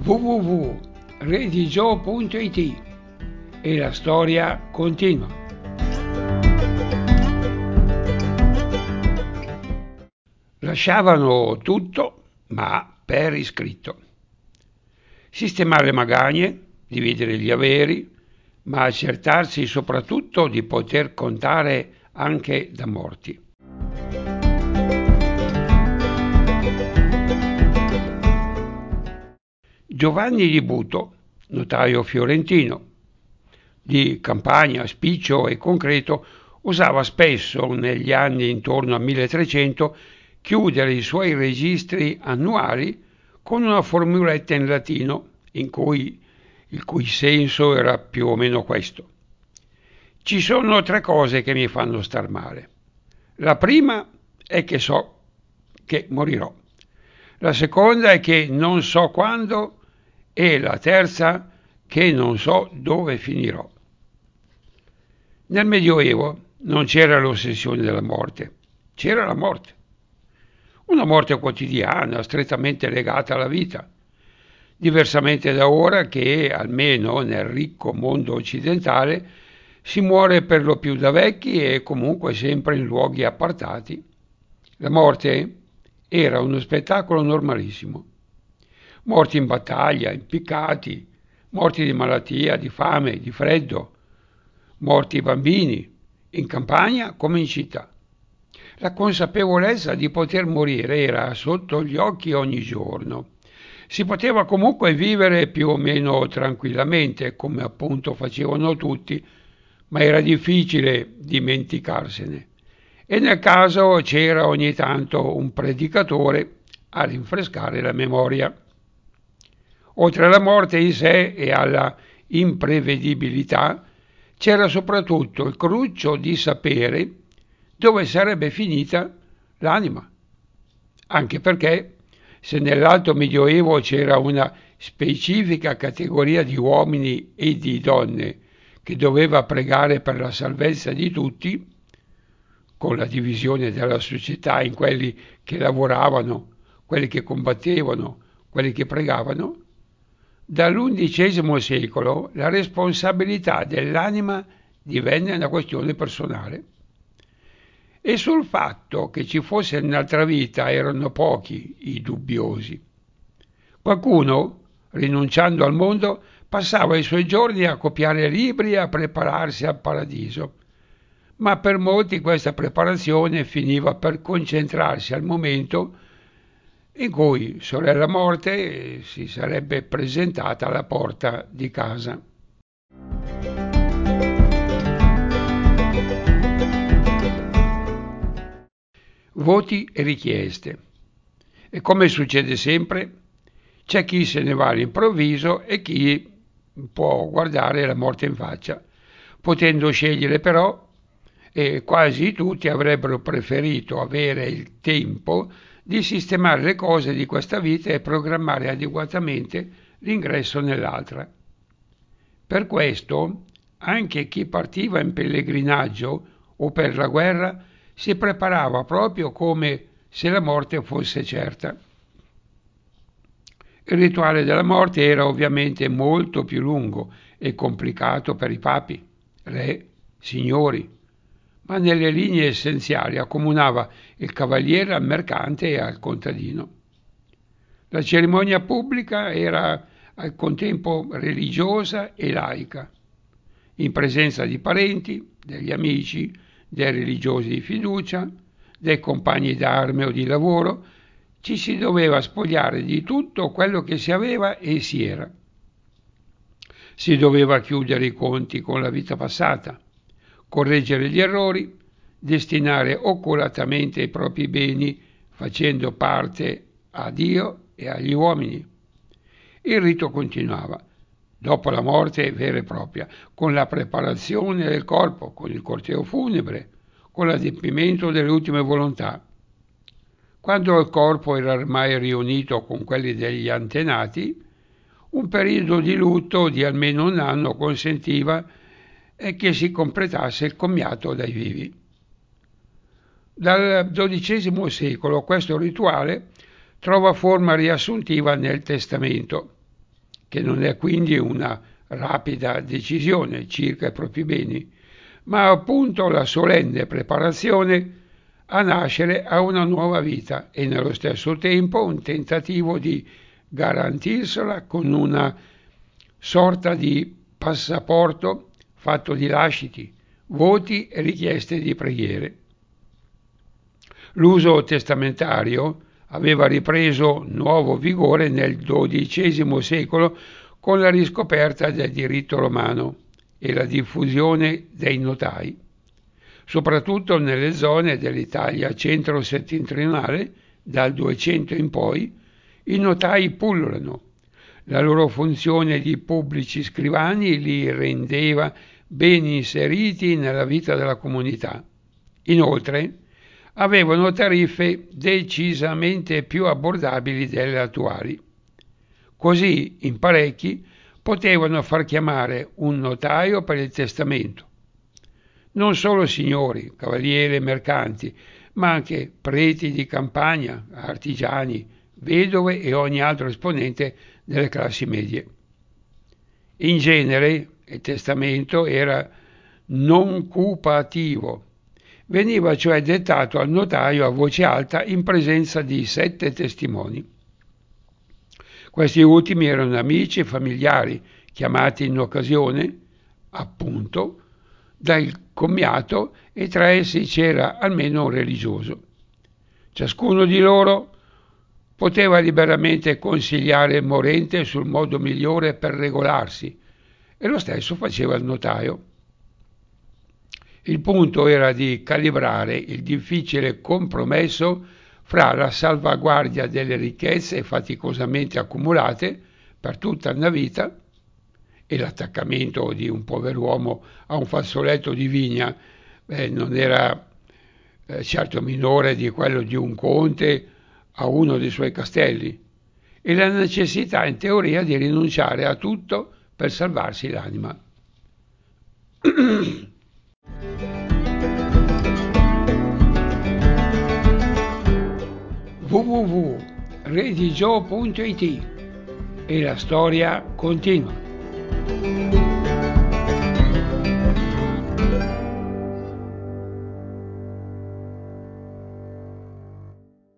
www.redigio.it e la storia continua. Lasciavano tutto, ma per iscritto. Sistemare le magagne, dividere gli averi, ma accertarsi soprattutto di poter contare anche da morti. Giovanni di Buto, notaio fiorentino, di campagna, spiccio e concreto, usava spesso, negli anni intorno al 1300, chiudere i suoi registri annuali con una formuletta in latino, il cui senso era più o meno questo. Ci sono 3 cose che mi fanno star male. La prima è che so che morirò. La seconda è che non so quando e la terza che non so dove finirò. Nel Medioevo non c'era l'ossessione della morte, c'era la morte. Una morte quotidiana, strettamente legata alla vita, diversamente da ora che, almeno nel ricco mondo occidentale, si muore per lo più da vecchi e comunque sempre in luoghi appartati. La morte era uno spettacolo normalissimo. Morti in battaglia, impiccati, morti di malattia, di fame, di freddo, morti bambini, in campagna come in città. La consapevolezza di poter morire era sotto gli occhi ogni giorno. Si poteva comunque vivere più o meno tranquillamente, come appunto facevano tutti, ma era difficile dimenticarsene. E nel caso c'era ogni tanto un predicatore a rinfrescare la memoria. Oltre alla morte in sé e alla imprevedibilità, c'era soprattutto il cruccio di sapere dove sarebbe finita l'anima. Anche perché, se nell'Alto Medioevo c'era una specifica categoria di uomini e di donne che doveva pregare per la salvezza di tutti, con la divisione della società in quelli che lavoravano, quelli che combattevano, quelli che pregavano, dall'undicesimo secolo la responsabilità dell'anima divenne una questione personale. E sul fatto che ci fosse un'altra vita erano pochi i dubbiosi. Qualcuno, rinunciando al mondo, passava i suoi giorni a copiare libri e a prepararsi al paradiso. Ma per molti questa preparazione finiva per concentrarsi al momento in cui sorella morte si sarebbe presentata alla porta di casa. Voti e richieste. E come succede sempre, c'è chi se ne va all'improvviso e chi può guardare la morte in faccia, potendo scegliere però, e quasi tutti avrebbero preferito avere il tempo di sistemare le cose di questa vita e programmare adeguatamente l'ingresso nell'altra. Per questo, anche chi partiva in pellegrinaggio o per la guerra si preparava proprio come se la morte fosse certa. Il rituale della morte era ovviamente molto più lungo e complicato per i papi, re, signori, ma nelle linee essenziali accomunava il cavaliere al mercante e al contadino. La cerimonia pubblica era al contempo religiosa e laica, in presenza di parenti, degli amici, dei religiosi di fiducia, dei compagni d'arme o di lavoro. Ci si doveva spogliare di tutto quello che si aveva e si era. Si doveva chiudere i conti con la vita passata, correggere gli errori, destinare oculatamente i propri beni facendo parte a Dio e agli uomini. Il rito continuava, dopo la morte vera e propria, con la preparazione del corpo, con il corteo funebre, con l'adempimento delle ultime volontà. Quando il corpo era ormai riunito con quelli degli antenati, un periodo di lutto di almeno un anno consentiva che si completasse il commiato dai vivi. Dal XII secolo questo rituale trova forma riassuntiva nel Testamento. che non è quindi una rapida decisione circa i propri beni, ma appunto la solenne preparazione a nascere a una nuova vita e nello stesso tempo un tentativo di garantirsela con una sorta di passaporto fatto di lasciti, voti e richieste di preghiere. L'uso testamentario aveva ripreso nuovo vigore nel XII secolo con la riscoperta del diritto romano e la diffusione dei notai. Soprattutto nelle zone dell'Italia centro-settentrionale, dal 200 in poi, i notai pullulano. La loro funzione di pubblici scrivani li rendeva ben inseriti nella vita della comunità. Inoltre, avevano tariffe decisamente più abbordabili delle attuali. Così, in parecchi, potevano far chiamare un notaio per il testamento. Non solo signori, cavalieri e mercanti, ma anche preti di campagna, artigiani, vedove e ogni altro esponente delle classi medie. In genere il testamento era non cupativo. Veniva cioè dettato al notaio a voce alta in presenza di 7 testimoni. Questi ultimi erano amici e familiari, chiamati in occasione, appunto, dal commiato e tra essi c'era almeno un religioso. Ciascuno di loro poteva liberamente consigliare il morente sul modo migliore per regolarsi e lo stesso faceva il notaio. Il punto era di calibrare il difficile compromesso fra la salvaguardia delle ricchezze faticosamente accumulate per tutta una vita e l'attaccamento di un pover'uomo a un fazzoletto di vigna non era certo minore di quello di un conte a uno dei suoi castelli, e la necessità in teoria di rinunciare a tutto per salvarsi l'anima. www.redigio.it e la storia continua.